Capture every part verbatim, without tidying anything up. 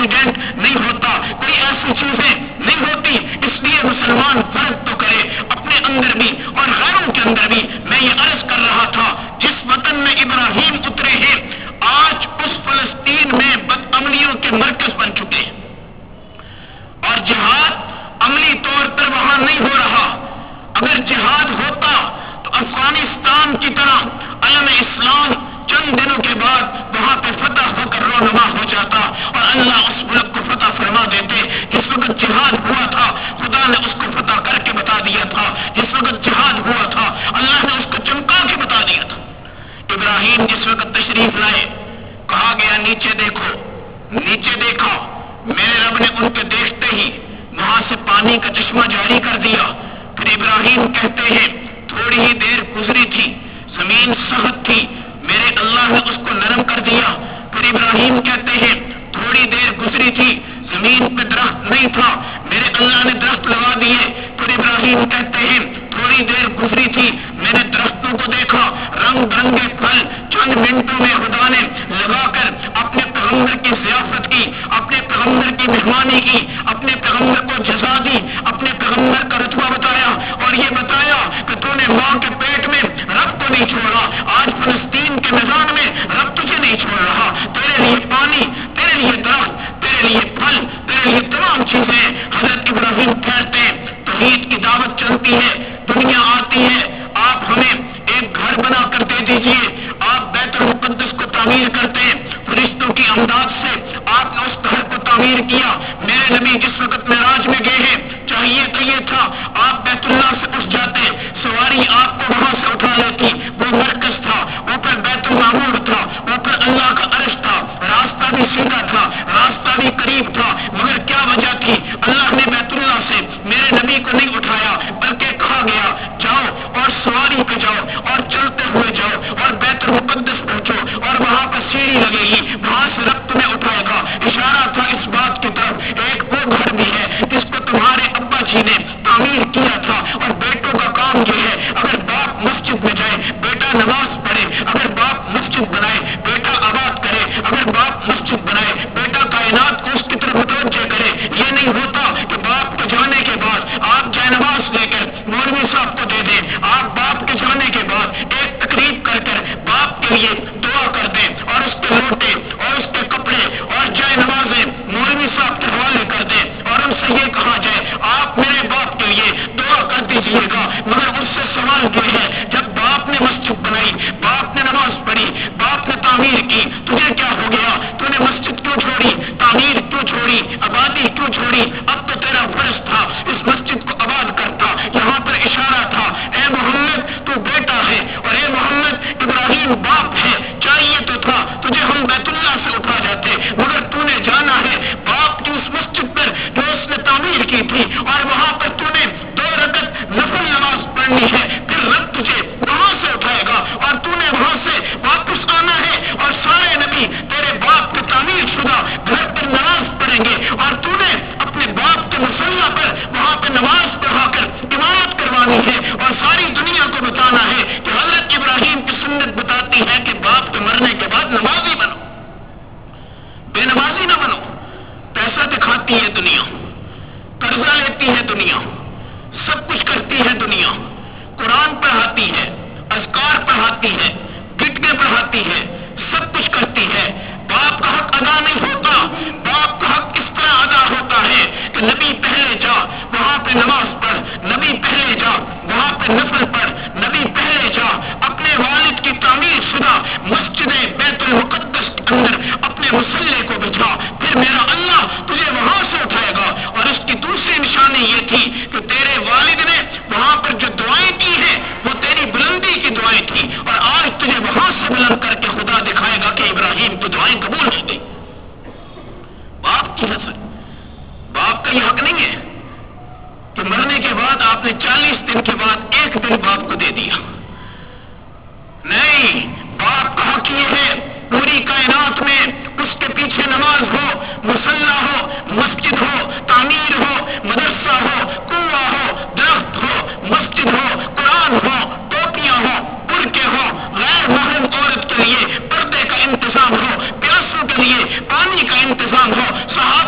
Accident نہیں ہوتا، کوئی ایسی چیزیں نہیں ہوتی، اس لیے مسلمان فرض تو کرے اپنے اندر بھی اور غیروں کے اندر بھی۔ میں یہ عرض کر رہا تھا جس وطن میں ابراہیم اترے ہیں آج اس فلسطین میں بدعملیوں کے مرکز بن چکے ہیں، اور جہاد عملی طور پر وہاں نہیں ہو رہا۔ اگر جہاد ہوتا تو افغانستان کی طرح علم اسلام چند دنوں کے بعد وہاں پہ فتح ہو کر رونما ہو جاتا اور اللہ اس ملک کو فتح فرما دیتے۔ جس وقت جہاد ہوا تھا خدا نے اس کو فتح کر کے بتا دیا تھا، جس وقت جہاد ہوا تھا اللہ نے اس کو چمکا کے بتا دیا تھا۔ ابراہیم جس وقت تشریف لائے کہا گیا نیچے دیکھو، نیچے دیکھا، میرے رب نے ان کے دیکھتے ہی وہاں سے پانی کا چشمہ جاری کر دیا۔ پھر ابراہیم کہتے ہیں تھوڑی ہی دیر گزری تھی، زمین سخت تھی، میرے اللہ نے اس کو نرم کر دیا۔ پھر ابراہیم کہتے ہیں تھوڑی دیر گزری تھی، زمین پہ درخت نہیں تھا، میرے اللہ نے درخت لگا دیے۔ پھر ابراہیم کہتے ہیں تھوڑی دیر گزری تھی، میں نے درختوں کو دیکھا، رنگ برنگے پھل چند منٹوں میں خدا نے لگا کر اپنے پیغمبر کی ضیافت کی، اپنے پیغمبر کی مہمانی کی، اپنے پیغمبر کو جزا دی، اپنے پیغمبر کا رتبہ بتایا اور یہ بتایا کہ تو نے ماں کے پیٹ میں رب کو نہیں چھوڑا، آج فلسطین کے میدان میں رب تجھے نہیں چھوڑ رہا، تیرے لیے پانی، تیرے لیے درخت، تیرے لیے پھل، تیرے لیے تمام چیزیں۔ حضرت ابراہیم ٹھہرتے ہیں، توحید کی دعوت چلتی ہے، دنیا آتی ہے، آپ ہمیں ایک گھر بنا کر دے دیجئے، آپ بیت المقدس کو تعمیر کرتے ہیں، فرشتوں کی امداد سے آپ نے اس گھر کو تعمیر کیا۔ میرے نبی جس وقت معراج میں گئے ہیں چاہیے تو یہ تھا آپ بیت اللہ سے اٹھ جاتے، سواری آپ کو وہاں سے اٹھا لیتی، وہ مرکز تھا، اوپر بیت المعمور تھا، اوپر اللہ کا عرش تھا، راستہ بھی سیدھا تھا، راستہ بھی قریب تھا، مگر کیا وجہ تھی؟ اللہ نے بیت اللہ سے میرے نبی کو نہیں اٹھایا بلکہ کہا گیا جاؤ اور سواری پہ جاؤ اور چلتے ہوئے جاؤ اور بیت المقدس پہنچو اور وہاں پر سیڑھی لگے گی، وہاں سے رب تمہیں اٹھائے گا۔ اشارہ تھا اس بات کی طرف ایک وہ گھر بھی ہے جس کو تمہارے ابا جی نے تعمیر کیا تھا، اور بیٹوں کا کام یہ ہے اگر باپ مسجد میں جائے بیٹا نماز پڑھے، اگر باپ مسجد بنائے بیٹا آباد کرے، اگر باپ مسجد بنائے بیٹا کائنات کو اس کی طرف متوجہ کرے۔ یہ نہیں ہوتا کہ باپ کے جانے کے بعد آپ جائے نماز لے کر مولوی صاحب کو دے دیں، آپ باپ کے جانے کے بعد ایک تقریب کر کر باپ کے لیے دعا کر دیں اور اس کے لوٹے اور اس کے کپڑے اور جائے نمازیں مولوی صاحب کے حوالے کر دیں اور ان سے یہ کہا جائے آپ میرے باپ کے لیے دعا کر دیجیے گا۔ مگر اس سے سوال یہ ہے جب باپ نے مسجد بنائی، باپ نے نماز پڑھی، باپ نے تعمیر کی، تجھے کیا ہو گیا؟ تو نے مسجد کیوں چھوڑی؟ تعمیر کیوں چھوڑی؟ آبادی کیوں چھوڑی؟ اب تو تیرا فرض تھا اس مسجد کو آباد کرتا۔ یہاں پر اشارہ تھا اے محمد تو بیٹا ہے اور اے محمد ابراہیم باپ ہے، چاہیے تو تھا تجھے ہم بیت اللہ سے اٹھا جاتے، مگر تو نے جانا ہے باپ کی اس مسجد پر جو اس نے تعمیر کی تھی اور وہاں پر تو نے دو رکعت نفل نماز پڑھنی ہے، پھر رب تجھے وہاں سے اٹھائے گا اور تو نے وہاں سے واپس آنا ہے اور سارے نبی تیرے باپ کے تعمیر شدہ گھر پر نماز پڑھیں گے اور تو نے اپنے باپ کے مصلی پر وہاں پہ نماز پڑھا کر عمارت کروانی ہے اور ساری دنیا کو بتانا ہے کہ حضرت ابراہیم کی سنت بتاتی ہے کہ باپ کے مرنے کے بعد نمازی بنو، بے نمازی نہ بنو۔ پیسہ دکھاتی ہے دنیا، قرضہ لیتی ہے دنیا، سب کچھ کرتی ہے دنیا، قرآن پڑھاتی ہے، اذکار پڑھاتی ہے، گٹنے پڑھاتی ہے، سب کچھ کرتی ہے، باپ کا حق ادا نہیں ہوتا۔ باپ کا حق اس طرح ادا ہوتا ہے کہ نبی پہلے جا وہاں پہ نماز پڑھ، نبی پہلے جا وہاں پہ نفل پڑھ، نبی پہلے جا اپنے والد کی تعمیر شدہ مسجد بیت المقدس کے اندر اپنے مصلی کو بچھا، پھر میرا اللہ تجھے وہاں سے اٹھائے گا۔ اور اس کی دوسری نشانی یہ تھی کہ تیرے والد نے وہاں پر جو دعائیں کی ہیں وہ تیری بلندی کی دعائیں تھی، اور آج تجھے وہاں سے بلند کر کے خدا دکھائے گا کہ ابراہیم کی دعائیں قبول ہو گئی۔ باپ کی حسد، باپ کا یہ حق نہیں ہے کہ مرنے کے بعد آپ نے چالیس دن کے بعد ایک دن باپ کو دے دیا، نہیں، باپ کا حق یہ ہے پوری کائنات میں اس کے پیچھے نماز ہو، مصلی ہو، مسجد ہو، تعمیر ہو، مدرسہ ہو، کنواں ہو، درخت ہو، مسجد ہو، قرآن ہو، ٹوپیاں ہو، برقعے ہو، غیر محرم عورت کے لیے پردے کا انتظام ہو، پیاسوں کے لیے پانی کا انتظام ہو، صحابہ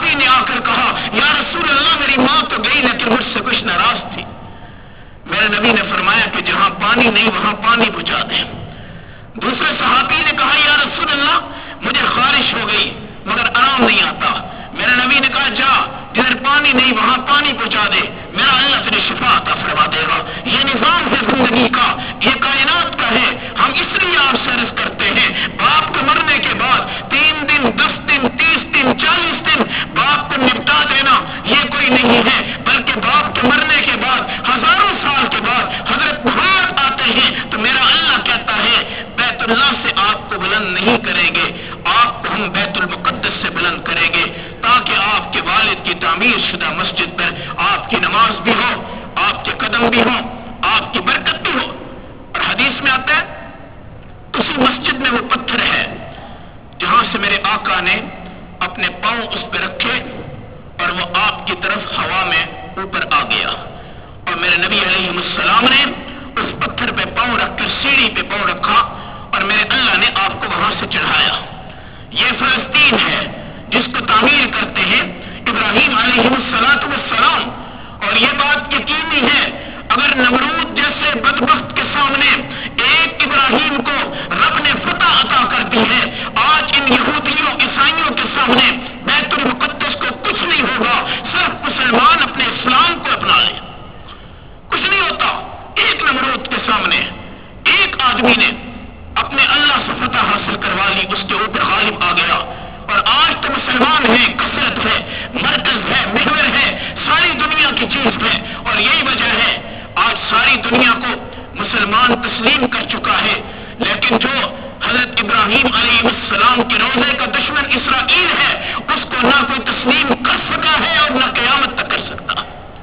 پانی نہیں وہاں پانی پہنچا دے۔ دوسرے صحابی نے کہا یا رسول اللہ مجھے خارش ہو گئی مگر آرام نہیں آتا۔ میرے نبی نے کہا جا جدھر پانی نہیں وہاں پانی پہنچا دے، میرا اللہ تیری شفا عطا فرما دے گا۔ یہ نظام ہے زندگی کا، یہ کائنات کا ہے۔ ہم اس لیے آپ سے عرض کرتے ہیں باپ کو مرنے کے بعد تین دن دس دن تیس دن چالیس دن باپ کو نپٹا دینا یہ کوئی نہیں ہے، بلکہ باپ کے مرنے کے بعد ہزاروں سال کے بعد حضرت محمد آتے ہیں تو میرا اللہ کہتا ہے بیت اللہ سے آپ کو بلند نہیں کریں گے، آپ کو ہم بیت المقدس سے بلند کریں گے تاکہ آپ کے والد کی تعمیر شدہ مسجد پر آپ کی نماز بھی ہو، آپ کے قدم بھی ہوں، آپ کی برکت بھی ہو۔ اور حدیث میں آتا ہے اسی مسجد میں وہ پتھر ہے جہاں سے میرے آقا نے اپنے پاؤں اس پہ رکھے اور وہ آپ کی طرف ہوا میں اوپر آ گیا، اور میرے نبی علیہ السلام نے اس پتھر پہ پاؤں رکھ کر سیڑھی پہ پاؤں رکھا اور میرے اللہ نے آپ کو وہاں سے چڑھایا۔ یہ فلسطین ہے جس کو تعمیر کرتے ہیں ابراہیم علیہ السلام، اور یہ بات یقینی ہے اگر نمرود جیسے بدبخت کے سامنے ایک ابراہیم کو رب نے فتح عطا کر دی ہے، آج ان یہودیوں عیسائیوں کے سامنے بیت المقدس کو کچھ نہیں ہوگا، صرف مسلمان اپنے اسلام کو اپنا لیں، کچھ نہیں ہوتا۔ ایک نمرود کے سامنے ایک آدمی نے اپنے اللہ سے فتح حاصل کروا لی، اس کے اوپر غالب آ گیا، اور آج تو مسلمان ہے، کثرت ہے، مرکز ہے، محور ہے، ساری دنیا کی چیز ہے، اور یہی وجہ ہے آج ساری دنیا کو مسلمان تسلیم کر چکا ہے، لیکن جو حضرت ابراہیم علیہ السلام کے روزے کا دشمن اسرائیل ہے اس کو نہ کوئی تسلیم کر سکا ہے اور نہ قیامت تک کر سکتا۔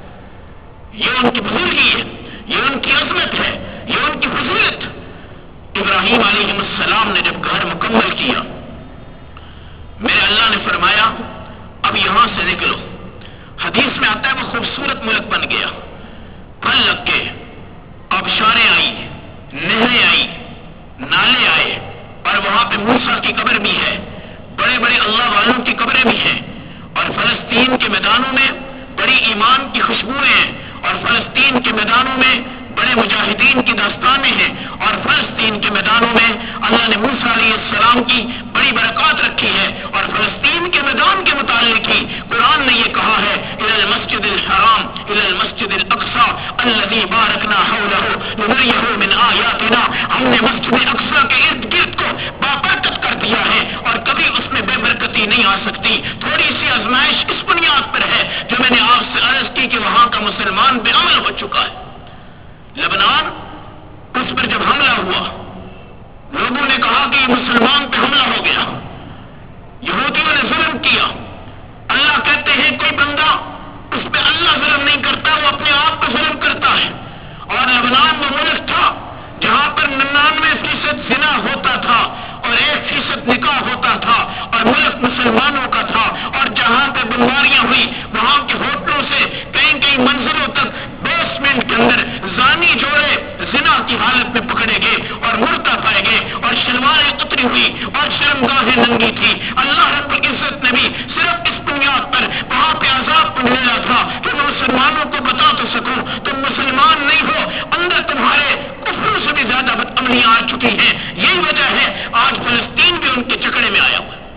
یہ ان کی بزرگی ہے، یہ ان کی عظمت ہے، یہ ان کی فضیلت۔ ابراہیم علیہ السلام نے جب گھر مکمل کیا میرے اللہ نے فرمایا اب یہاں سے نکلو۔ حدیث میں آتا ہے وہ خوبصورت ملک بن گیا، پھل لگ گئے، آبشاریں آئی، نہریں آئی، نالے آئے، اور وہاں پہ موسیٰ کی قبر بھی ہے، بڑے بڑے اللہ والوں کی قبریں بھی ہیں، اور فلسطین کے میدانوں میں بڑی ایمان کی خوشبوئیں ہیں، اور فلسطین کے میدانوں میں بڑے مجاہدین کی داستانیں ہیں، اور فلسطین کے میدانوں میں اللہ نے موسیٰ علیہ السلام کی بڑی برکات رکھی ہے، اور فلسطین کے میدان کے متعلق ہی قرآن نے یہ کہا ہے الی المسجد الحرام الی المسجد الاقصی الذی بارکنا حولہ لنریہ من آیاتنا، ہم نے مسجد اقصی کے ارد گرد کو بابرکت کر دیا ہے اور کبھی اس میں بے برکتی نہیں آ سکتی۔ تھوڑی سی آزمائش اس بنیاد پر ہے جو میں نے آپ سے عرض کی کہ وہاں کا مسلمان بے عمل ہو چکا ہے۔ لبنان اس پر جب حملہ ہوا لوگوں نے کہا کہ یہ مسلمان پہ حملہ ہو گیا، یہودیوں نے ظلم کیا۔ اللہ کہتے ہیں کوئی بندہ اس پہ اللہ ظلم نہیں کرتا، وہ اپنے آپ پہ ظلم کرتا ہے۔ اور لبنان وہ ملک تھا جہاں پر ننانوے فیصد زنا ہوتا تھا اور ایک فیصد نکاح ہوتا تھا، اور ملک مسلمانوں کا تھا، اور جہاں پہ بیماریاں ہوئی وہاں کے ہوٹلوں سے کئی کئی منزلوں تک بیسمنٹ کے اندر زانی جوڑے زنا کی حالت میں پکڑے گئے اور مردہ پائے گئے، اور شلواریں اتری ہوئی اور شرمگاہیں ننگی تھی۔ اللہ رب العزت نے بھی صرف اس بنیاد پر وہاں پہ عذاب کو ملا تھا کہ میں مسلمانوں کو بتا تو سکوں تم مسلمان نہیں ہو، اندر تمہارے کفر سے بھی زیادہ بدعملی آ چکی ہے۔ یہی وجہ ہے آج فلسطین بھی ان کے چکڑے میں آیا ہوا ہے۔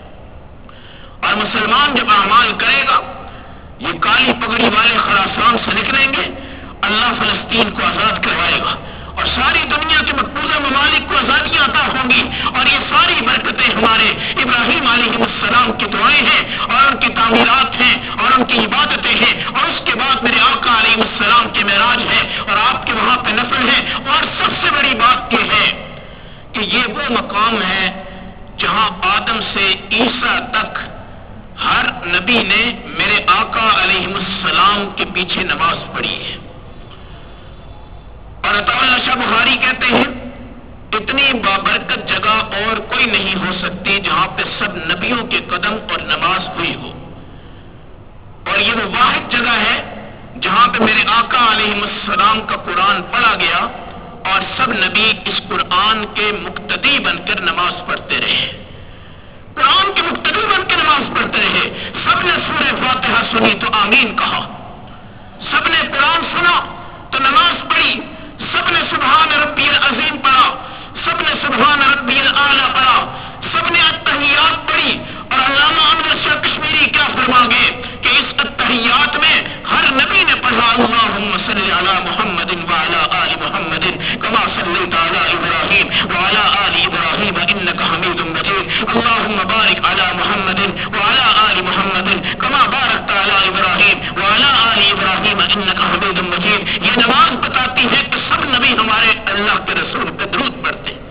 اور مسلمان جب اعمال کرے گا یہ کالی پگڑی والے خراسان سے نکلیں گے، اللہ فلسطین کو آزاد کروائے گا، اور ساری دنیا کے مقبوضہ ممالک کو آزادیاں عطا ہوں گی، اور یہ ساری برکتیں ہمارے ابراہیم علیہ السلام کی دعائیں ہیں اور ان کی تعمیرات ہیں اور ان کی عبادتیں ہیں، اور اس کے بعد میرے آقا علیہ السلام کے معراج ہے اور آپ کے وہاں پہ نفل ہے۔ اور سب سے بڑی بات یہ ہے کہ یہ وہ مقام ہے جہاں آدم سے عیسیٰ تک ہر نبی نے میرے آقا علیہ السلام کے پیچھے نماز پڑھی ہے۔ اور عطا اللہ شاہ بخاری کہتے ہیں اتنی بابرکت جگہ اور کوئی نہیں ہو سکتی جہاں پہ سب نبیوں کے قدم اور نماز ہوئی ہو، اور یہ وہ واحد جگہ ہے جہاں پہ میرے آقا علیہ السلام کا قرآن پڑھا گیا اور سب نبی اس قرآن کے مقتدی بن کر نماز پڑھتے رہے، قرآن کے مقتدی بن کے نماز پڑھتے رہے۔ سب نے سورہ فاتحہ سنی تو آمین کہا، سب نے قرآن سنا تو نماز پڑھی، سب نے سبحان ربی صل علی محمد وعلی آل محمد کما صلیت علی ابراہیم وعلی آل ابراہیم انک حمید مجید اللهم بارک علی محمد وعلی آل محمد کما بارکت علی ابراہیم وعلی آل ابراہیم انک حمید مجید. یہ نماز بتاتی ہے کہ سب نبی ہمارے اللہ کے رسول پہ درود پڑھتے ہیں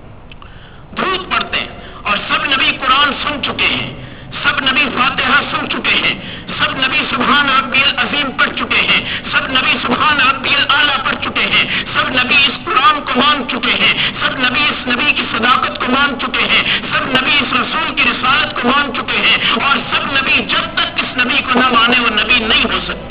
درود پڑھتے ہیں اور سب نبی قرآن سن چکے ہیں, سب نبی فاتحہ سن چکے ہیں, سب نبی سبحان ربی العظیم پڑھ چکے ہیں, سب نبی سبحان ربی الاعلیٰ پڑھ چکے ہیں, سب نبی اس قرآن کو مان چکے ہیں, سب نبی اس نبی کی صداقت کو مان چکے ہیں, سب نبی اس رسول کی رسالت کو مان چکے ہیں, اور سب نبی جب تک اس نبی کو نہ مانے وہ نبی نہیں ہو سکتے.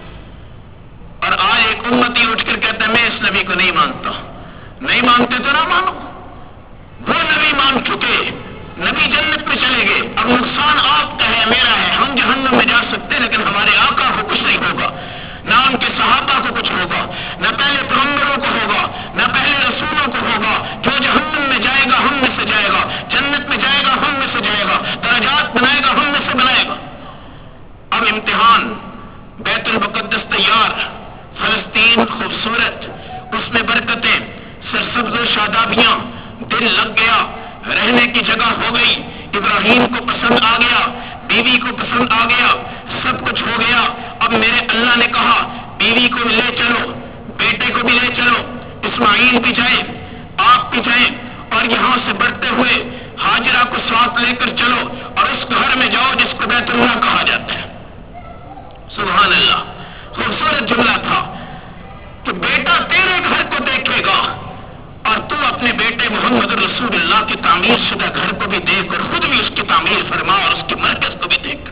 اور آج ایک امتی اٹھ کر کہتا ہے میں اس نبی کو نہیں مانتا. نہیں مانتے تو نہ مانو, وہ نبی مان چکے, نبی جنت میں چلے گئے. اب نقصان آپ کا ہے میرا ہے, ہم جہنم میں جا سکتے ہیں لیکن ہمارے آقا کو کچھ نہیں ہوگا, نہ ان کے صحابہ کو کچھ ہوگا, نہ پہلے پیغمبروں کو ہوگا, نہ پہلے رسولوں کو ہوگا. جو جہنم میں جائے گا ہم میں سے جائے گا, جنت میں جائے گا ہم میں سے جائے گا, درجات بنائے گا ہم میں سے بنائے گا. اب امتحان, بیت المقدس تیار, فلسطین خوبصورت, اس میں برکتیں, سرسبز و شادابیاں, دل لگ گیا, رہنے کی جگہ ہو گئی, ابراہیم کو پسند آ گیا, بیوی کو پسند آ گیا, سب کچھ ہو گیا. اب میرے اللہ نے کہا بیوی کو بھی لے چلو, بیٹے کو بھی لے چلو, اسماعیل بھی جائے, آپ بھی جائیں, اور یہاں سے بڑھتے ہوئے ہاجرہ کو ساتھ لے کر چلو اور اس گھر میں جاؤ جس کو بیت اللہ کہا جاتا ہے. سبحان اللہ, خوبصورت جملہ تھا کہ بیٹا تیرے گھر کو دیکھے گا اور تو اپنے بیٹے محمد رسول اللہ کی تعمیر شدہ گھر کو بھی دیکھ اور خود بھی اس کی تعمیر فرما اور اس کے مرکز کو بھی دیکھ.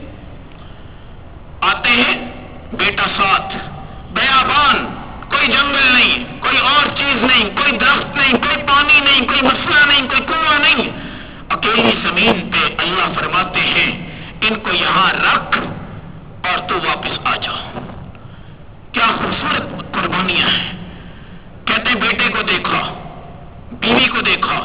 آتے ہیں بیٹا ساتھ, بیابان, کوئی جنگل نہیں, کوئی اور چیز نہیں, کوئی درخت نہیں, کوئی پانی نہیں, کوئی مسئلہ نہیں, کوئی کنواں نہیں, اکیلی زمین پہ. اللہ فرماتے ہیں ان کو یہاں رکھ اور تو واپس آ جا. کیا خوبصورت قربانیاں ہیں. کہتے ہیں بیٹے کو دیکھا, بیوی کو دیکھا,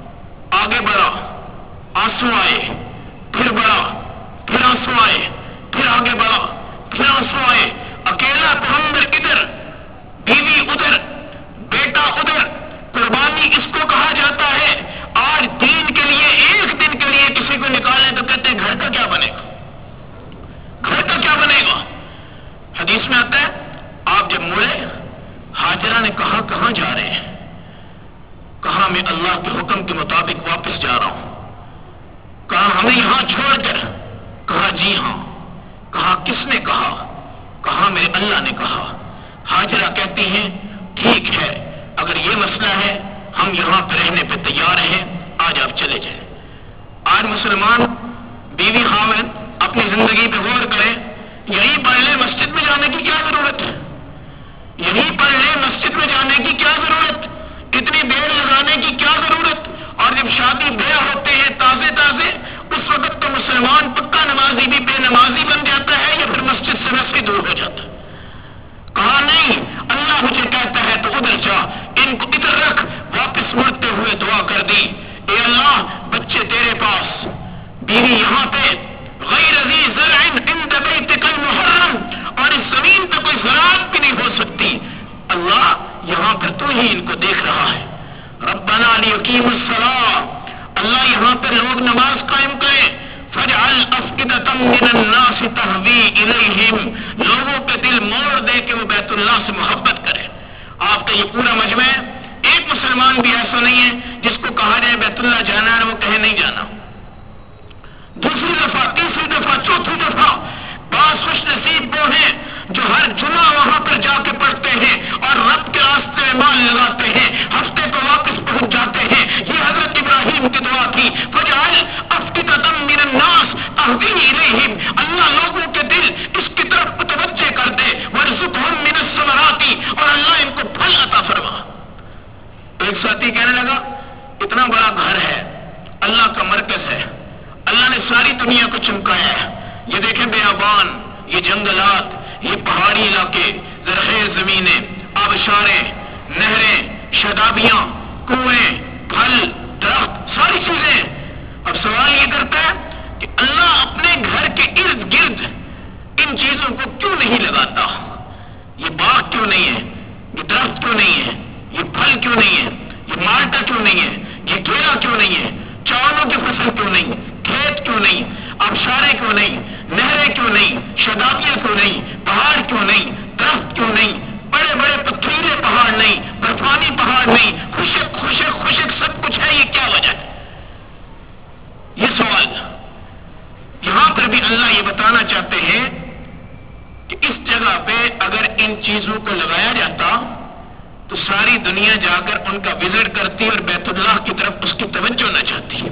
آگے بڑھا, آنسو آئے, پھر بڑھا, پھر آنسو آئے, پھر آگے بڑھا, پھر آنسو آئے. اکیلا پیغمبر ادھر, بیوی ادھر, بیٹا ادھر. قربانی اس کو کہا جاتا ہے. آج دین کے لیے ایک دن کے لیے کسی کو نکالیں تو کہتے ہیں گھر کا کیا بنے گا, گھر کا کیا بنے گا. حدیث میں آتا ہے آپ جب مڑے, ہاجرہ نے کہا کہاں جا رہے ہیں, کہا میں اللہ کے حکم کے مطابق واپس جا رہا ہوں. کہا ہمیں یہاں چھوڑ کر, کہا جی ہاں. کہا کس نے کہا, کہا میرے اللہ نے کہا. ہاجرہ کہتی ہیں ٹھیک ہے, اگر یہ مسئلہ ہے ہم یہاں پہ رہنے پہ تیار ہیں, آج آپ چلے جائیں. آج مسلمان بیوی خاوند اپنی زندگی پہ غور کریں, یہی پڑھ لے مسجد میں جانے کی کیا ضرورت ہے, یہی پڑھ لے مسجد میں جانے کی کیا ضرورت, اتنی دیر لگانے کی کیا ضرورت. اور جب شادی بیاہ ہوتے ہیں تازے تازے, اس وقت تو مسلمان پکا نمازی بھی بے نمازی بن جاتا ہے یا پھر مسجد سے ویسے ہی دور ہو جاتا ہے. کہا نہیں, اللہ مجھے کہتا ہے تو ادھر جا, ان کو ادھر رکھ. واپس مڑتے ہوئے دعا کر دی, اے اللہ بچے تیرے پاس, بیوی یہاں پہ, غیر ذی زرع عند بیتک المحرم, اور اس زمین پہ کوئی زراعت بھی نہیں ہو سکتی. اللہ یہاں پر تو ہی ان کو دیکھ رہا ہے. ربنا لیقیموا الصلاۃ, اللہ یہاں پر لوگ نماز قائم کریں. فجعل افئدة من الناس تهوی الیہم, لوگوں کے دل موڑ دے کے وہ بیت اللہ سے محبت کریں. آپ کا یہ پورا مجمع, ایک مسلمان بھی ایسا نہیں ہے جس کو کہا جائے بیت اللہ جانا ہے وہ کہے نہیں جانا. دوسری دفعہ, تیسری دفعہ, چوتھی دفعہ. بعض خوش نصیب وہ ہیں جو ہر جمعہ وہاں پر جا کے پڑھتے ہیں اور رب کے راستے میں مال لگاتے ہیں, ہفتے کو واپس پہنچ جاتے ہیں. یہ حضرت ابراہیم کی دعا تھی. فجعل افئدة من الناس تهوی الیہم, اللہ لوگوں کے دل اس کی طرف متوجہ کر دے. وارزقہم من الثمرات, اور اللہ ان کو پھل عطا فرما. ایک ساتھی کہنے لگا اتنا بڑا گھر ہے, اللہ کا مرکز ہے, اللہ نے ساری دنیا کو چمکایا ہے. یہ دیکھیں بیابان, یہ جنگلات, یہ پہاڑی علاقے, زرخیز زمینیں, آبشاریں, نہریں, شادابیاں, کنویں, پھل, درخت, ساری چیزیں. اب سوال یہ کرتا ہے کہ اللہ اپنے گھر کے ارد گرد ان چیزوں کو کیوں نہیں لگاتا, یہ باغ کیوں کیوں نہیں ہے، یہ درخت کیوں نہیں ہے، یہ پھل کیوں نہیں ہے، یہ مالٹا کیوں نہیں ہے، یہ کیلا کیوں نہیں ہے، چاولوں کی فصل کیوں نہیں، کھیت کیوں نہیں، آبشاریں کیوں نہیں، نہریں کیوں نہیں، شادابیاں کیوں نہیں، پہاڑ کیوں نہیں، درخت کیوں نہیں، بڑے بڑے پتھریلے پہاڑ نہیں، برفانی پہاڑ نہیں، خشک خشک خشک سب کچھ ہے، یہ کیا وجہ ہے؟ یہ سوال یہاں پر بھی اللہ یہ بتانا چاہتے ہیں کہ اس جگہ پہ اگر ان چیزوں کو لگایا جاتا تو ساری دنیا جا کر ان کا وزٹ کرتی اور بیت اللہ کی طرف اس کی توجہ نہ جاتی،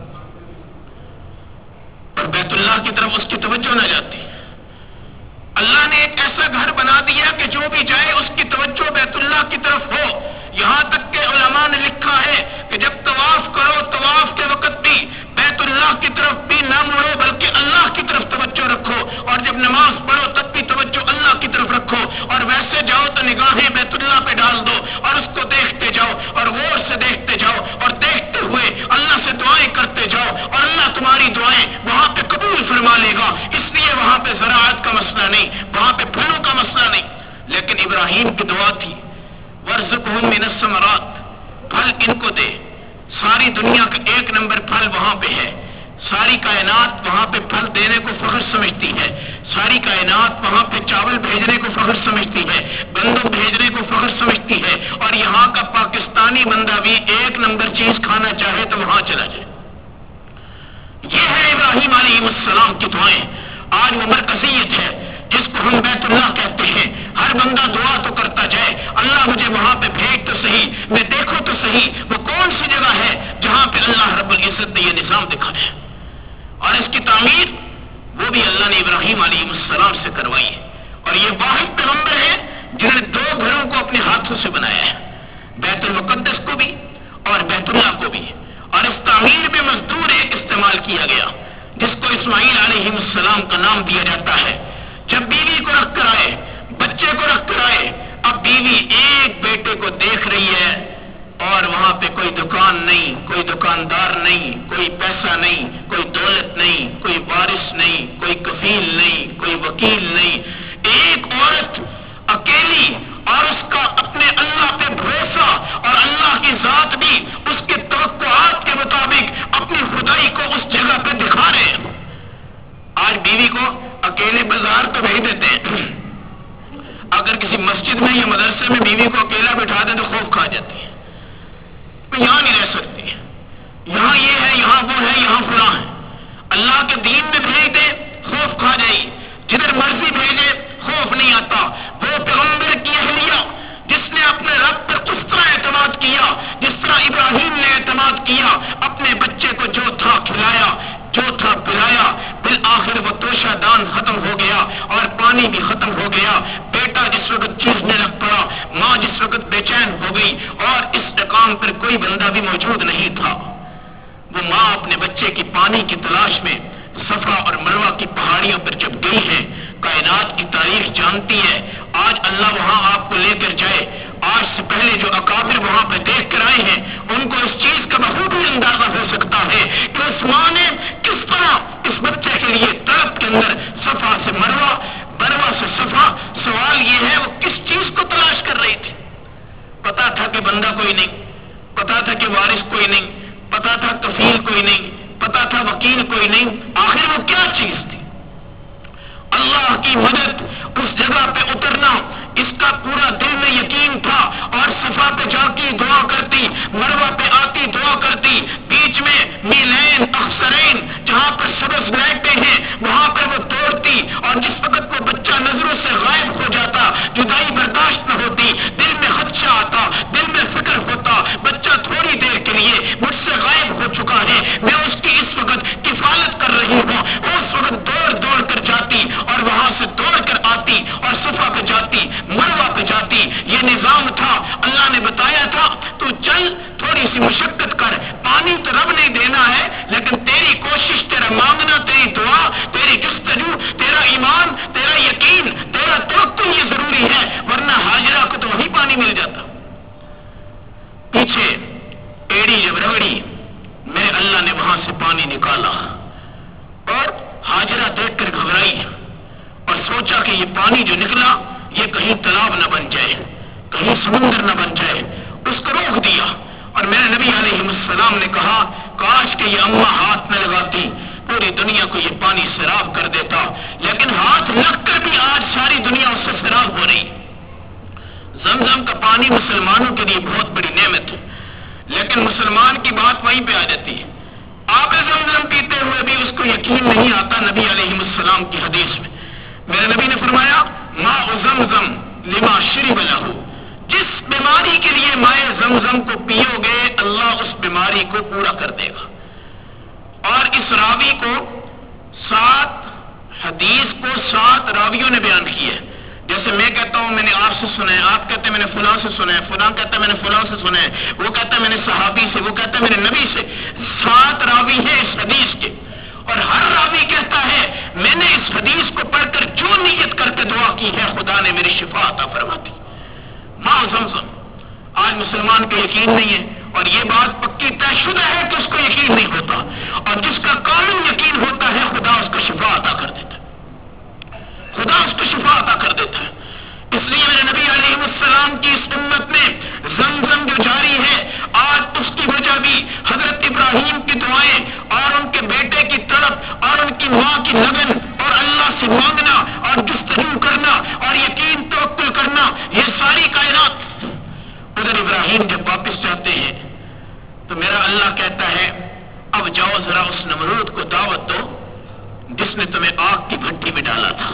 اور بیت اللہ کی طرف اس کی توجہ نہ جاتی۔ اللہ نے ایک ایسا گھر بنا دیا کہ جو بھی جائے اس کی توجہ بیت اللہ کی طرف ہو، یہاں تک کہ علماء نے لکھا ہے کہ جب طواف کرو طواف کے وقت بھی بیت اللہ کی طرف بھی نہ مڑو بلکہ اللہ کی طرف توجہ رکھو، اور جب نماز پڑھو تب بھی توجہ اللہ کی طرف رکھو، اور ویسے جاؤ تو نگاہیں بیت اللہ پہ ڈال دو اور اس کو دیکھتے جاؤ اور غور سے دیکھتے جاؤ، اور دیکھتے ہوئے اللہ سے دعائیں کرتے جاؤ، اور اللہ تمہاری دعائیں وہاں پہ قبول فرما لے گا۔ اس لیے وہاں پہ زراعت کا مسئلہ نہیں، وہاں پہ پھلوں کا مسئلہ نہیں، لیکن ابراہیم کی دعا تھی وَارْزُقْهُم مِّنَ الثَّمَرَاتِ، پھل ان کو دے۔ ساری دنیا کا ایک نمبر پھل وہاں پہ ہے، ساری کائنات وہاں پہ پھل دینے کو فخر سمجھتی ہے، ساری کائنات وہاں پہ چاول بھیجنے کو فخر سمجھتی ہے، گندم بھیجنے کو فخر سمجھتی ہے، اور یہاں کا پاکستانی بندہ بھی ایک نمبر چیز کھانا چاہے تو وہاں چلا جائے۔ یہ ہے ابراہیم علیہ السلام کی دعائیں۔ آج وہ مرکزیت ہے جس کو ہم بیت اللہ کہتے ہیں، ہر بندہ دعا تو کرتا جائے اللہ مجھے وہاں پہ بھیج تو صحیح، میں دیکھوں تو صحیح وہ کون سی جگہ ہے جہاں پہ اللہ رب العزت نے یہ نظام دکھایا ہے، اور اس کی تعمیر وہ بھی اللہ نے ابراہیم علیہ السلام سے کروائی ہے، اور یہ واحد پیغمبر ہے جنہوں نے دو گھروں کو اپنے ہاتھوں سے بنایا ہے، بیت المقدس کو بھی اور بیت اللہ کو بھی، اور اس تعمیر میں مزدور ایک استعمال کیا گیا جس کو اسماعیل علیہ السلام کا نام دیا جاتا ہے۔ جب بیوی کو رکھ کر آئے، بچے کو رکھ کر آئے، اب بیوی ایک بیٹے کو دیکھ رہی ہے اور وہاں پہ کوئی دکان نہیں، کوئی دکاندار نہیں، کوئی پیسہ نہیں، کوئی دولت نہیں، کوئی وارث نہیں، کوئی کفیل نہیں، کوئی وکیل نہیں، ایک عورت اکیلی، اور اس کا اپنے اللہ پہ بھروسہ، اور اللہ کی ذات بھی اس کے توقعات کے مطابق اپنی خدائی کو اس جگہ پہ دکھا رہے ہیں۔ آج بیوی کو اکیلے بازار تو بھیج دیتے ہیں، اگر کسی مسجد میں یا مدرسے میں بیوی کو اکیلا بٹھا دیں تو خوف کھا جاتی ہے، یہاں نہیں رہ سکتی، یہاں یہ ہے، یہاں وہ ہے، یہاں فلاں ہے۔ اللہ کے دین میں بھیج دے خوف کھا جائے، جدھر مرضی بھیجے خوف نہیں آتا۔ وہ پیغمبر کی اہلیہ جس نے اپنے رب پر اس طرح اعتماد کیا جس طرح ابراہیم نے اعتماد کیا، اپنے بچے کو جو تھا کھلایا، جو تھا پلایا، بالآخر وہ توشہ دان ختم ہو گیا اور پانی بھی ختم ہو گیا، بیٹا جس وقت چیخنے لگ پڑا، ماں جس وقت بے چین ہو گئی، اور اس مقام پر کوئی بندہ بھی موجود نہیں تھا، وہ ماں اپنے بچے کی پانی کی تلاش میں صفا اور مروہ کی پہاڑیوں پر جب گئی ہے، کائنات کی تاریخ جانتی ہے۔ آج اللہ وہاں آپ کو لے کر جائے، آج سے پہلے جو اکابر وہاں پہ دیکھ کر آئے ہیں ان کو اس چیز کا بخوبی اندازہ ہو سکتا ہے کہ اس ماں نے کس طرح اس بچے کے لیے تڑپ کے اندر صفا سے مروہ، مروہ سے صفا، سوال یہ ہے وہ کس چیز کو تلاش کر رہی تھی؟ پتا تھا کہ بندہ کوئی نہیں، پتا تھا کہ وارث کوئی نہیں، پتا تھا کفیل کوئی نہیں، پتا تھا وکیل کوئی نہیں، آخر وہ کیا چیز تھی؟ اللہ کی مدد، اس جگہ پہ اترنا، اس کا پورا دل میں یقین تھا، اور صفا پہ جا کے دعا کرتی، مروہ پہ آتی دعا کرتی، بیچ میں میلین اخسرین جہاں پر سبز لائٹیں ہیں وہاں پر وہ دوڑتی، اور جس وقت وہ بچہ نظروں سے غائب ہو جاتا، جدائی برداشت نہ ہوتی، دل میں خدشہ آتا، دل میں فکر ہوتا، بچہ تھوڑی دیر کے لیے مجھ سے غائب ہو چکا ہے، میں اس کی اس وقت کفالت کر رہی ہوں، اس وقت دوڑ دوڑ کر جاتی اور وہاں سے دوڑ کر آتی اور صفا پہ جاتی، مروہ پہ جاتی۔ یہ نظام تھا، اللہ نے بتایا تھا تو چل تھوڑی سی مشقت کر، پانی تو رب نہیں دینا ہے لیکن تیری کوشش، تیرا مانگنا، تیری دعا، تیری جستجو، تیرا ایمان، تیرا یقین، تیرا توکل یہ ضروری ہے، ورنہ حاجرہ کو تو وہی پانی مل جاتا۔ پیچھے ایڑی جب رگڑی میرے اللہ نے وہاں سے پانی نکالا، اور حاجرہ دیکھ کر گھبرائی اور سوچا کہ یہ پانی جو نکلا یہ کہیں تالاب نہ بن جائے، کہیں سمندر نہ بن جائے، اس کو روک دیا۔ اور میرے نبی علیہ السلام نے کہا کاش کہ یہ اماں ہاتھ نہ لگاتی، پوری دنیا کو یہ پانی سیراب کر دیتا، لیکن ہاتھ لگ کر بھی آج ساری دنیا اس سے سیراب ہو رہی۔ زمزم کا پانی مسلمانوں کے لیے بہت بڑی نعمت ہے، لیکن مسلمان کی بات وہیں پہ آ جاتی ہے۔ آب زمزم پیتے ہوئے بھی اس کو یقین نہیں آتا نبی علیہ السلام کی حدیث میں میرے نبی نے فرمایا ماء زمزم لما شرب لہ، جس بیماری کے لیے مائے زمزم کو پیو گے اللہ اس بیماری کو پورا کر دے گا۔ اور اس راوی کو سات حدیث کو سات راویوں نے بیان کی ہے، جیسے میں کہتا ہوں میں نے آپ سے سنا ہے، آپ کہتے ہیں میں نے فلاں سے سنا ہے، فلاں کہتا ہے میں نے فلاں سے سنا ہے، وہ کہتا ہے میں نے صحابی سے، وہ کہتا ہے میں نے نبی سے۔ سات راوی ہیں اس حدیث کے، اور ہر راوی کہتا ہے میں نے اس حدیث کو پڑھ کر جو نیت کر کے دعا کی ہے خدا نے میری شفا عطا فرما دی۔ ماء زمزم آج مسلمان کو یقین نہیں ہے، اور یہ بات پکی طے شدہ ہے کہ اس کو یقین نہیں ہوتا، اور جس کا کامل یقین ہوتا ہے خدا اس کو شفا عطا کر دیتا ہے، خدا اس کو شفا عطا کر دیتا ہے۔ اس لیے میرے نبی علیہ السلام کی اس امت میں زمزم جو جاری ہے آج اس کی وجہ بھی حضرت ابراہیم کی دعائیں اور ان کے بیٹے کی طلب اور ان کی ماں کی لگن اور اللہ سے مانگنا اور جستجو کرنا اور یقین توکل کرنا، یہ ساری کائنات۔ ادھر ابراہیم جب واپس جاتے ہیں تو میرا اللہ کہتا ہے اب جاؤ ذرا اس نمرود کو دعوت دو جس نے تمہیں آگ کی بھٹی میں ڈالا تھا۔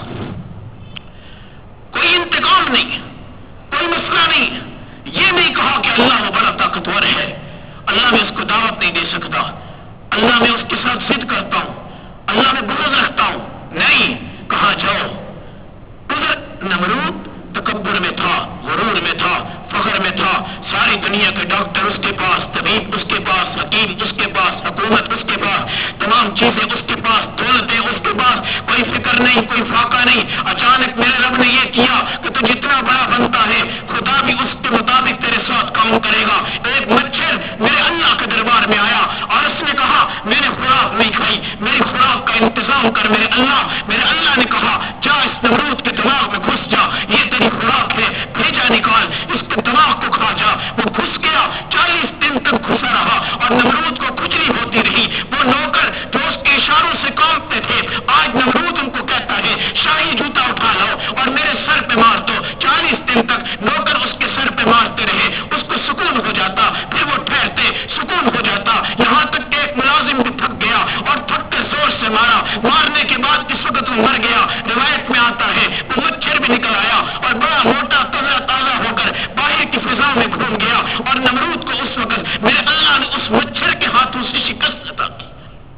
کوئی انتقام نہیں، کوئی مسئلہ نہیں، یہ نہیں کہا کہ اللہ وہ بڑا طاقتور ہے، اللہ میں اس کو دعوت نہیں دے سکتا، اللہ میں اس کے ساتھ ضد کرتا ہوں، اللہ میں بغض رکھتا ہوں، نہیں کہا جاؤ۔ ادھر نمرود تکبر میں تھا، غرور میں تھا، فخر میں تھا، ساری دنیا کے ڈاکٹر اس کے پاس، طبیب اس کے پاس، حکیم اس کے پاس، حکومت اس کے پاس، تمام چیزیں اس کے پاس، دولتیں اس کے پاس، کوئی فکر نہیں، کوئی فاقہ نہیں۔ اچانک میرے رب نے یہ کیا کہ تو جتنا بڑا بنتا ہے خدا بھی اس کے مطابق تیرے ساتھ کام کرے گا۔ ایک مچھر میرے اللہ کے دربار میں آیا اور اس نے کہا میں نے خوراک نہیں کھائی، میری خوراک کا انتظام کر میرے اللہ۔ میرے اللہ نے کہا جا اس نمرود کے دماغ میں گھس جا، یہ تیری خوراک ہے، بھیجا نکال، اس کے دماغ کو کھا جا۔ وہ گھس گیا، چالیس دن تک گھسا رہا اور نمرود کو کھجلی ہوتی رہی۔ وہ نوکر جو اس کے اشاروں سے کانپتے تھے آج نمرود ان کو کہتا ہے شاہی جوتا اٹھا لاؤ اور میرے سر پہ مار دو۔ چالیس دن تک نوکر اس کے سر پہ مارتے رہے، اس کو سکون ہو جاتا، پھر وہ ٹھہرتے، سکون ہو جاتا، یہاں تک کہ ایک ملازم بھی تھک گیا اور تھک کر زور سے مارا، مارنے کے بعد کس وقت وہ مر گیا روایت میں آتا ہے وہ مچھر بھی نکل آیا اور بڑا موٹا تازہ تازہ ہو کر باہر کی فضا میں گھوم گیا، اور نمرود کو اس وقت میرے اللہ نے اس مچھر کے ہاتھوں سے شکست عطا کی۔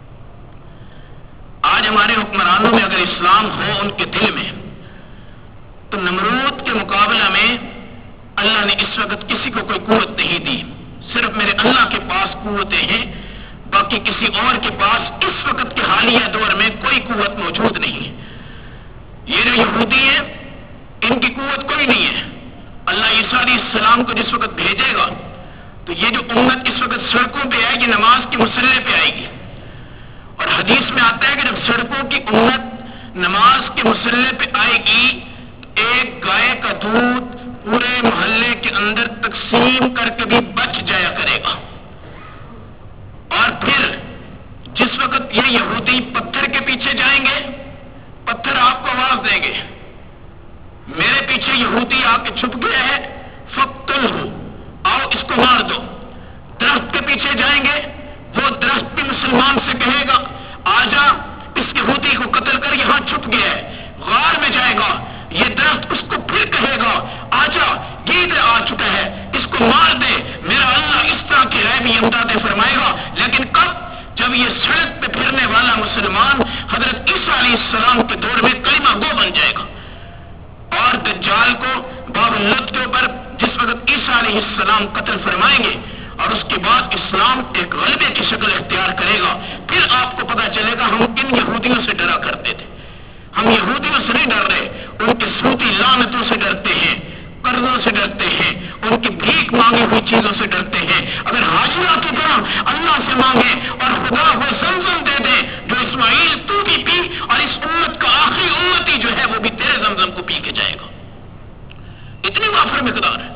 آج ہمارے حکمرانوں میں اگر اسلام ہو ان کے دل میں تو نمرود کے مقابلہ میں اللہ نے اس وقت کسی کو کوئی قوت نہیں دی، صرف میرے اللہ کے پاس قوتیں ہیں، باقی کسی اور کے پاس اس وقت کے حالیہ دور میں کوئی قوت موجود نہیں ہے۔ یہ جو یہودی ہیں ان کی قوت کوئی نہیں ہے۔ اللہ عیسیٰ علیہ السلام کو جس وقت بھیجے گا تو یہ جو امت اس وقت سڑکوں پہ آئے گی نماز کے مسلح پہ آئے گی، اور حدیث میں آتا ہے کہ جب سڑکوں کی امت نماز کے مسلح پہ آئے گی ایک گائے کا دودھ پورے محلے کے اندر تقسیم کر کے بھی بچ جایا کرے گا۔ اور پھر جس وقت یہ یہودی پتھر کے پیچھے جائیں گے پتھر آپ کو آواز دیں گے میرے پیچھے یہودی آ کے چھپ گیا ہے، فقتلہ، آؤ اس کو مار دو۔ درخت کے پیچھے جائیں گے وہ درخت بھی مسلمان سے کہے گا آجا اس یہودی کو قتل کر یہاں چھپ گیا ہے۔ غار میں جائے گا یہ درخت اس کو پھر کہے گا آجا گیدڑ آ چکا ہے اس کو مار دے۔ میرا اللہ اس طرح کی رائے بھی امدادیں فرمائے گا، لیکن کب؟ جب یہ سڑک پہ پھرنے والا مسلمان حضرت عیسیٰ علیہ السلام کے دور میں کلمہ گو بن جائے گا، اور دجال کو باب اللت کے اوپر جس وقت عیسیٰ علیہ السلام قتل فرمائیں گے اور اس کے بعد اسلام ایک غلبے کی شکل اختیار کرے گا، پھر آپ کو پتا چلے گا ہم کن یہودیوں سے ڈرا کرتے تھے۔ ہم یہودیوں سے نہیں ڈر رہے، ان کے صوتی لعنتوں سے ڈرتے ہیں، قرضوں سے ڈرتے ہیں، ان کی بھیک مانگی ہوئی چیزوں سے ڈرتے ہیں۔ اگر حاجرہ کی طرح اللہ سے مانگے اور خدا وہ زمزم دے دے جو اسماعیل تو بھی پی اور اس امت کا آخری امتی جو ہے وہ بھی تیرے زمزم کو پی کے جائے گا، اتنی وافر مقدار ہے۔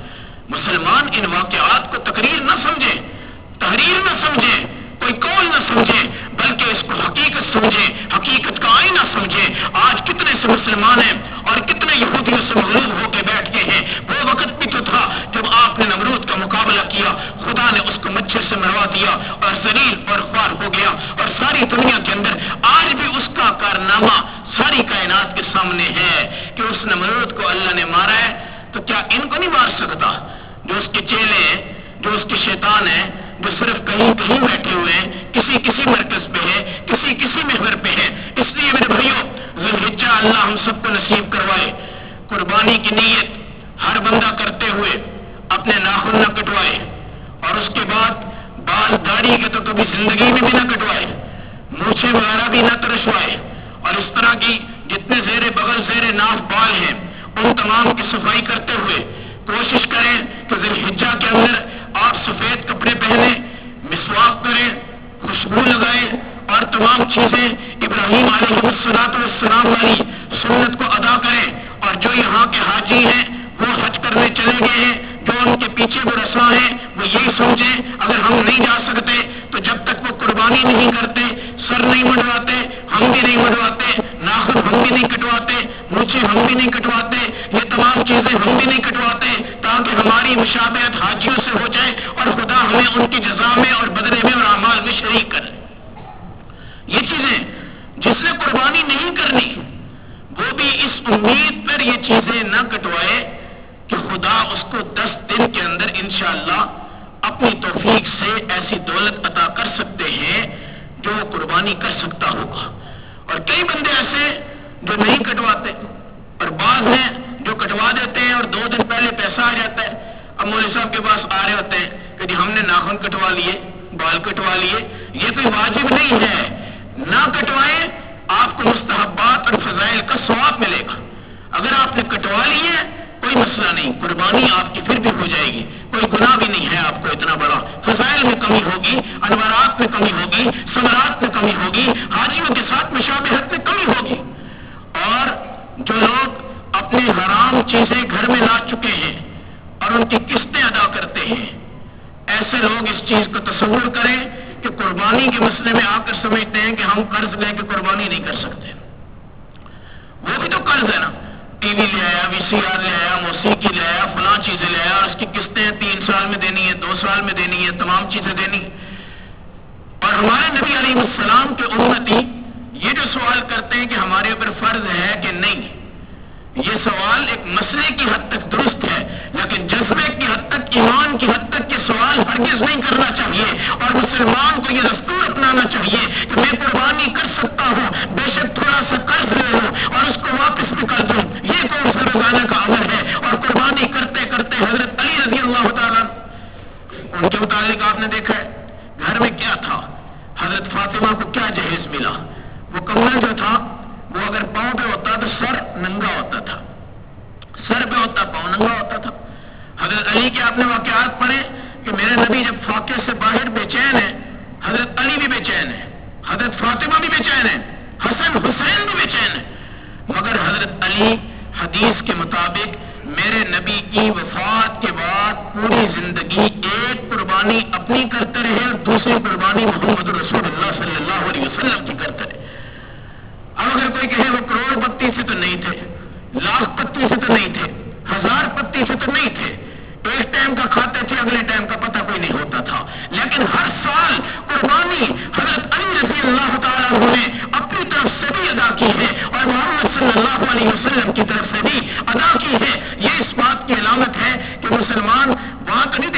مسلمان ان واقعات کو تقریر نہ سمجھے، تحریر نہ سمجھے، کوئی قول نہ سمجھے، بلکہ اس کو حقیقت سمجھے، حقیقت کا آئینہ سمجھے۔ آج کتنے سے مسلمان ہیں اور کتنے یہودیوں سے مغلوب ہو کے بیٹھ گئے ہیں۔ وہ وقت بھی تو تھا جب آپ نے نمرود کا مقابلہ کیا، خدا نے اس کو مچھر سے مروا دیا اور ذلیل اور خوار ہو گیا، اور ساری دنیا کے اندر آج بھی اس کا کارنامہ ساری کائنات کے سامنے ہے کہ اس نمرود کو اللہ نے مارا ہے، تو کیا ان کو نہیں مار سکتا جو اس کے چیلے ہیں، جو اس کے شیطان ہیں، جو صرف کہیں کہیں بیٹھے ہوئے ہیں، کسی کسی مرکز پہ ہے، کسی کسی محور پہ ہے۔ اس لیے میرے بھائیوں، ذوالحجہ اللہ ہم سب کو نصیب کروائے۔ قربانی کی نیت ہر بندہ کرتے ہوئے اپنے ناخن نہ کٹوائے، اور اس کے بعد بال داڑھی کے تو کبھی زندگی میں بھی نہ کٹوائے، مونچھیں وغیرہ بھی نہ ترشوائے، اور اس طرح کی جتنے زیر بغل زیر ناف بال ہیں ان تمام کی صفائی کرتے ہوئے کوشش کریں کہ ذوالحجہ کے اندر آپ سفید کپڑے پہنیں، مسواک کریں، خوشبو لگائیں، اور تمام چیزیں ابراہیم علیہ السلام والی سنت کو ادا کریں۔ اور جو یہاں کے حاجی ہیں وہ حج کرنے چلے گئے ہیں، جو ان کے پیچھے وہ رساں ہیں، وہ یہی سمجھیں اگر ہم نہیں جا سکتے تو جب تک وہ قربانی نہیں کرتے، سر نہیں منڈواتے، ہم بھی نہیں منڈواتے، ناخن ہم بھی نہیں کٹواتے، مونچھیں ہم بھی نہیں کٹواتے، یہ تمام چیزیں ہم بھی نہیں کٹواتے، تاکہ ہماری مشابہت حاجیوں سے ہو جائے اور خدا ہمیں ان کی جزا میں اور بدلے میں اور اعمال میں شریک کرے۔ یہ چیزیں جس نے قربانی نہیں کرنی وہ بھی اس امید پر یہ چیزیں نہ کٹوائے کہ خدا اس کو دس دن کے اندر انشاءاللہ اپنی توفیق سے ایسی دولت عطا کر سکتے ہیں جو وہ قربانی کر سکتا ہوگا۔ اور کئی بندے ایسے جو نہیں کٹواتے، اور بعض ہیں جو کٹوا دیتے ہیں اور دو دن پہلے پیسہ آ جاتا ہے، اب مولوی صاحب کے پاس آ رہے ہوتے ہیں کہ جی ہم نے ناخن کٹوا لیے، بال کٹوا لیے۔ یہ کوئی واجب نہیں ہے، نہ کٹوائیں، آپ کو مستحبات اور فضائل کا ثواب ملے گا۔ اگر آپ نے کٹوا لیے کوئی مسئلہ نہیں، قربانی آپ کی پھر بھی ہو جائے گی، کوئی گناہ بھی نہیں ہے آپ کو اتنا بڑا۔ فضائل میں کمی ہوگی، انوارات میں کمی ہوگی، ثمرات میں کمی ہوگی، حاجیوں کے ساتھ مشابہت میں کمی ہوگی۔ اور جو لوگ اپنے حرام چیزیں گھر میں لا چکے ہیں اور ان کی قسطیں ادا کرتے ہیں، ایسے لوگ اس چیز کو تصور کریں کہ قربانی کے مسئلے میں آ کر سمجھتے ہیں کہ ہم قرض لے کے قربانی نہیں کر سکتے۔ وہ بھی تو قرض ہے نا، ٹی وی لے آیا، وی سی آر لے آیا، موسیقی لے آیا، فلاں چیزیں لے آیا، اور اس کی قسطیں تین سال میں دینی ہے، دو سال میں دینی ہے، تمام چیزیں دینی۔ اور ہمارے نبی علیہ السلام کے امتی یہ جو سوال کرتے ہیں کہ ہمارے اوپر فرض ہے کہ نہیں، یہ سوال ایک مسئلے کی حد تک درست ہے، لیکن جذبے کی حد تک، ایمان کی حد تک یہ سوال ہرگز نہیں کرنا چاہیے۔ اور مسلمان کو یہ دستور اپنانا چاہیے کہ میں قربانی کر سکتا ہوں، بے شک تھوڑا سا قرض لے لوں اور اس کو واپس بھی کر دوں، یہ کون سا روزانہ کا عمل ہے۔ اور قربانی کرتے کرتے حضرت علی رضی اللہ تعالیٰ ان کے متعلق آپ نے دیکھا ہے گھر میں کیا تھا، حضرت فاطمہ کو کیا جہیز ملا۔ وہ کمل جو تھا وہ اگر پاؤں پہ ہوتا تو سر ننگا ہوتا تھا، سر پہ ہوتا پاؤں ننگا ہوتا تھا۔ حضرت علی کے آپ نے واقعات پڑھے کہ میرے نبی جب فاقے سے باہر بے چین ہے، حضرت علی بھی بے چین ہے، حضرت فاطمہ بھی بے چین ہے، حسن حسین بھی بے چین ہے، مگر حضرت علی حدیث کے مطابق میرے نبی کی وفات کے بعد پوری زندگی ایک قربانی اپنی کرتے رہے اور دوسری قربانی محمد رسول اللہ صلی اللہ علیہ وسلم کی کرتے رہے۔ اب اگر کوئی کہے وہ کروڑ پتی سے تو نہیں تھے، لاکھ پتی سے تو نہیں تھے، ہزار پتی سے تو نہیں تھے، ایک ٹائم کا کھاتے تھے، اگلے ٹائم کا پتہ کوئی نہیں ہوتا تھا، لیکن ہر سال قربانی حضرت علی رضی اللہ تعالیٰ عنہ نے اپنی طرف سے بھی ادا کی ہے اور محمد صلی اللہ علیہ وسلم کی طرف سے بھی ادا کی ہے۔ یہ اس بات کی علامت ہے کہ مسلمان وہاں تو نہیں